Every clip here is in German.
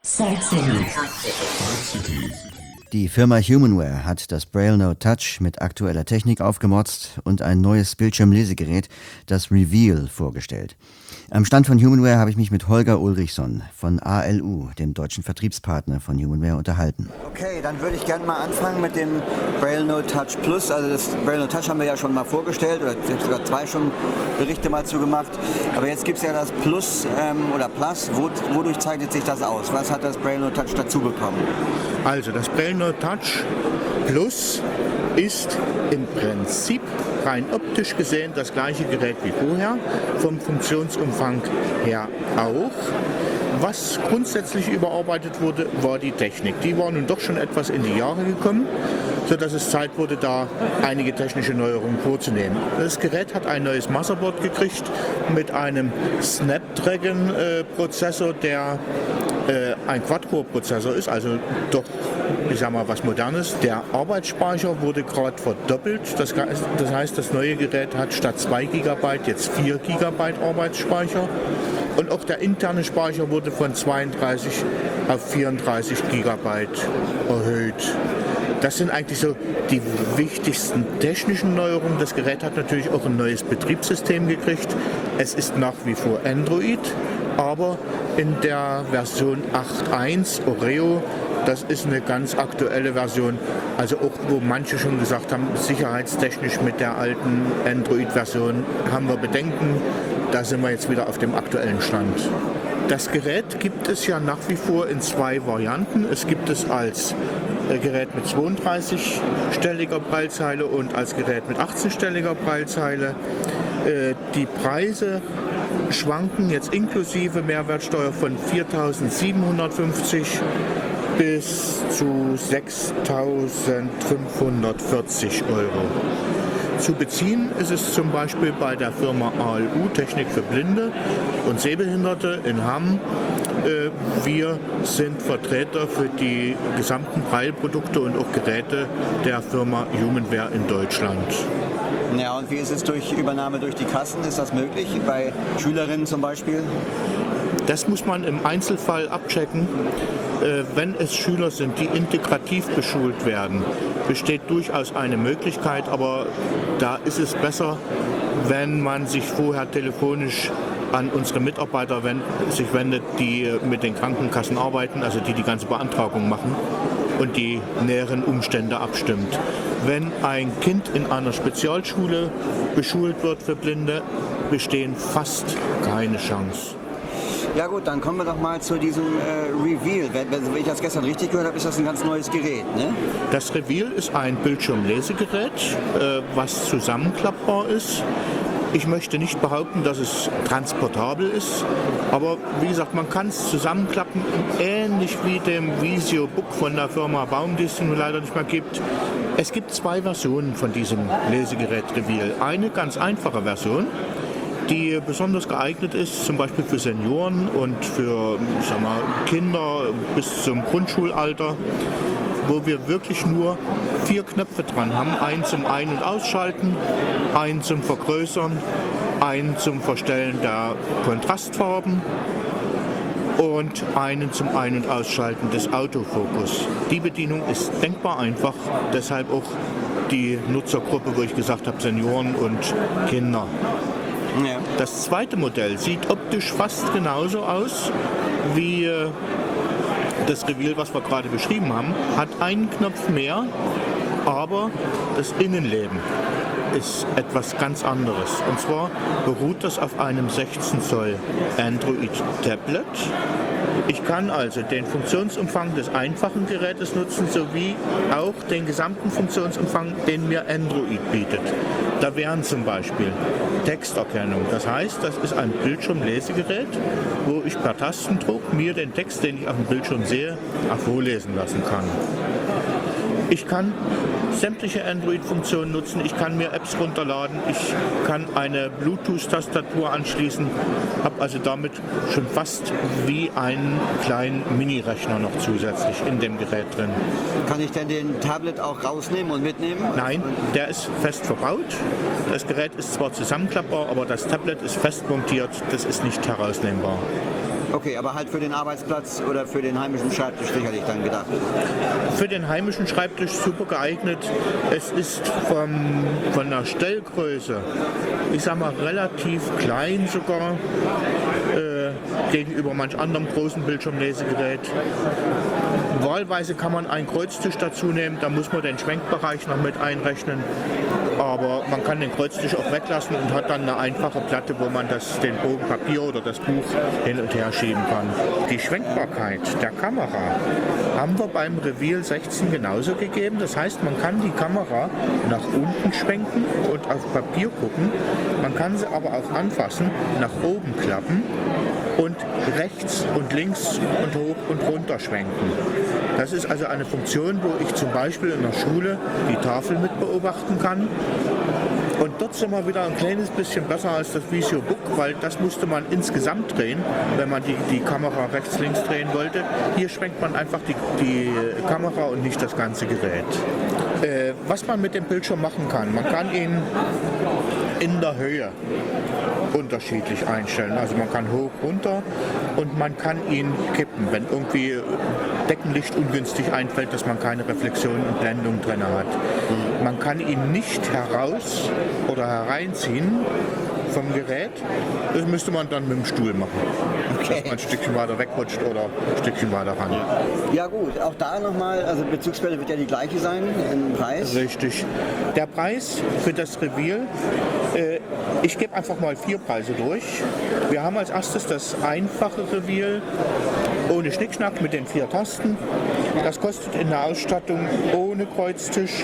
Side City. Die Firma Humanware hat das Braille No Touch mit aktueller Technik aufgemotzt und ein neues Bildschirmlesegerät, das Reveal, vorgestellt. Am Stand von Humanware habe ich mich mit Holger Ulrichson von ALU, dem deutschen Vertriebspartner von Humanware, unterhalten. Okay, dann würde ich gerne mal anfangen mit dem Braille No Touch Plus. Also das Braille No Touch haben wir ja schon mal vorgestellt, oder ich habe sogar 2 schon Berichte mal zu gemacht. Aber jetzt gibt es ja das Plus oder Plus. Wodurch zeichnet sich das aus? Was hat das Braille No Touch dazu bekommen? Also das Braille No Touch Plus ist im Prinzip rein optisch gesehen das gleiche Gerät wie vorher, vom Funktionsumfang her auch. Was grundsätzlich überarbeitet wurde, war die Technik. Die war nun doch schon etwas in die Jahre gekommen, sodass es Zeit wurde, da einige technische Neuerungen vorzunehmen. Das Gerät hat ein neues Motherboard gekriegt mit einem Snapdragon-Prozessor, der ein Quad-Core-Prozessor ist, also doch, ich sag mal, was Modernes. Der Arbeitsspeicher wurde gerade verdoppelt. Das heißt, das neue Gerät hat statt 2 GB jetzt 4 GB Arbeitsspeicher. Und auch der interne Speicher wurde von 32 auf 34 GB erhöht. Das sind eigentlich so die wichtigsten technischen Neuerungen. Das Gerät hat natürlich auch ein neues Betriebssystem gekriegt. Es ist nach wie vor Android, aber in der Version 8.1 Oreo. Das ist eine ganz aktuelle Version, also auch wo manche schon gesagt haben, sicherheitstechnisch mit der alten Android-Version haben wir Bedenken. Da sind wir jetzt wieder auf dem aktuellen Stand. Das Gerät gibt es ja nach wie vor in 2 Varianten. Es gibt es als Gerät mit 32-stelliger Braillezeile und als Gerät mit 18-stelliger Braillezeile. Die Preise schwanken jetzt inklusive Mehrwertsteuer von 4.750 bis zu 6.540 Euro. Zu beziehen ist es zum Beispiel bei der Firma ALU Technik für Blinde und Sehbehinderte in Hamm. Wir sind Vertreter für die gesamten Braille-Produkte und auch Geräte der Firma Humanware in Deutschland. Ja, und wie ist es durch Übernahme durch die Kassen? Ist das möglich, bei Schülerinnen zum Beispiel? Das muss man im Einzelfall abchecken. Wenn es Schüler sind, die integrativ beschult werden, besteht durchaus eine Möglichkeit, aber da ist es besser, wenn man sich vorher telefonisch an unsere Mitarbeiter wendet, die mit den Krankenkassen arbeiten, also die ganze Beantragung machen und die näheren Umstände abstimmt. Wenn ein Kind in einer Spezialschule beschult wird für Blinde, bestehen fast keine Chance. Ja gut, dann kommen wir doch mal zu diesem Reveal. Wenn ich das gestern richtig gehört habe, ist das ein ganz neues Gerät, ne? Das Reveal ist ein Bildschirmlesegerät, was zusammenklappbar ist. Ich möchte nicht behaupten, dass es transportabel ist, aber wie gesagt, man kann es zusammenklappen, ähnlich wie dem Visio Book von der Firma Baum, die es nun leider nicht mehr gibt. Es gibt 2 Versionen von diesem Lesegerät Reveal. Eine ganz einfache Version, die besonders geeignet ist, zum Beispiel für Senioren und für Kinder bis zum Grundschulalter, wo wir wirklich nur 4 Knöpfe dran haben. Einen zum Ein- und Ausschalten, einen zum Vergrößern, einen zum Verstellen der Kontrastfarben und einen zum Ein- und Ausschalten des Autofokus. Die Bedienung ist denkbar einfach, deshalb auch die Nutzergruppe, wo ich gesagt habe, Senioren und Kinder. Ja. Das zweite Modell sieht optisch fast genauso aus wie das Reveal, was wir gerade beschrieben haben, hat einen Knopf mehr, aber das Innenleben ist etwas ganz anderes. Und zwar beruht das auf einem 16 Zoll Android-Tablet. Ich kann also den Funktionsumfang des einfachen Gerätes nutzen, sowie auch den gesamten Funktionsumfang, den mir Android bietet. Da wären zum Beispiel Texterkennung. Das heißt, das ist ein Bildschirmlesegerät, wo ich per Tastendruck mir den Text, den ich auf dem Bildschirm sehe, auch vorlesen lassen kann. Ich kann sämtliche Android-Funktionen nutzen, ich kann mir Apps runterladen, ich kann eine Bluetooth-Tastatur anschließen, habe also damit schon fast wie einen kleinen Mini-Rechner noch zusätzlich in dem Gerät drin. Kann ich denn den Tablet auch rausnehmen und mitnehmen? Nein, der ist fest verbaut. Das Gerät ist zwar zusammenklappbar, aber das Tablet ist fest montiert, das ist nicht herausnehmbar. Okay, aber halt für den Arbeitsplatz oder für den heimischen Schreibtisch sicherlich dann gedacht. Für den heimischen Schreibtisch super geeignet. Es ist von der Stellgröße, ich sag mal, relativ klein sogar gegenüber manch anderem großen Bildschirmlesegerät. Wahlweise kann man einen Kreuztisch dazu nehmen, da muss man den Schwenkbereich noch mit einrechnen. Aber man kann den Kreuztisch auch weglassen und hat dann eine einfache Platte, wo man den Bogen Papier oder das Buch hin und her schieben kann. Die Schwenkbarkeit der Kamera haben wir beim Reveal 16 genauso gegeben. Das heißt, man kann die Kamera nach unten schwenken und auf Papier gucken. Man kann sie aber auch anfassen, nach oben klappen und rechts und links und hoch und runter schwenken. Das ist also eine Funktion, wo ich zum Beispiel in der Schule die Tafel mit beobachten kann. Und dort sind wir wieder ein kleines bisschen besser als das VisioBook, weil das musste man insgesamt drehen, wenn man die Kamera rechts-links drehen wollte. Hier schwenkt man einfach die Kamera und nicht das ganze Gerät. Was man mit dem Bildschirm machen kann, man kann ihn in der Höhe unterschiedlich einstellen. Also man kann hoch, runter und man kann ihn kippen, wenn irgendwie Deckenlicht ungünstig einfällt, dass man keine Reflexion und Blendung drin hat. Man kann ihn nicht heraus oder hereinziehen vom Gerät. Das müsste man dann mit dem Stuhl machen. Okay. Dass man ein Stückchen weiter wegrutscht oder ein Stückchen weiter ran. Ja gut, auch da nochmal, also Bezugsquelle wird ja die gleiche sein im Preis. Richtig. Der Preis für das Reveal, ich gebe einfach mal 4 Preise durch. Wir haben als erstes das einfache Reveal ohne Schnickschnack mit den 4 Tasten. Das kostet in der Ausstattung ohne Kreuztisch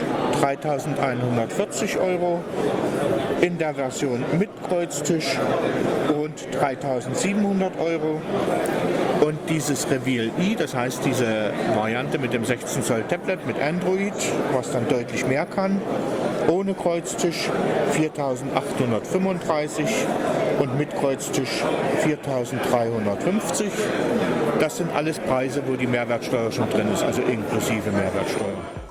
3.140 €. In der Version mit Kreuztisch rund 3.700 €. Und dieses Reveal i, das heißt diese Variante mit dem 16 Zoll Tablet mit Android, was dann deutlich mehr kann, ohne Kreuztisch 4.835 und mit Kreuztisch 4.350. Das sind alles Preise, wo die Mehrwertsteuer schon drin ist, also inklusive Mehrwertsteuer.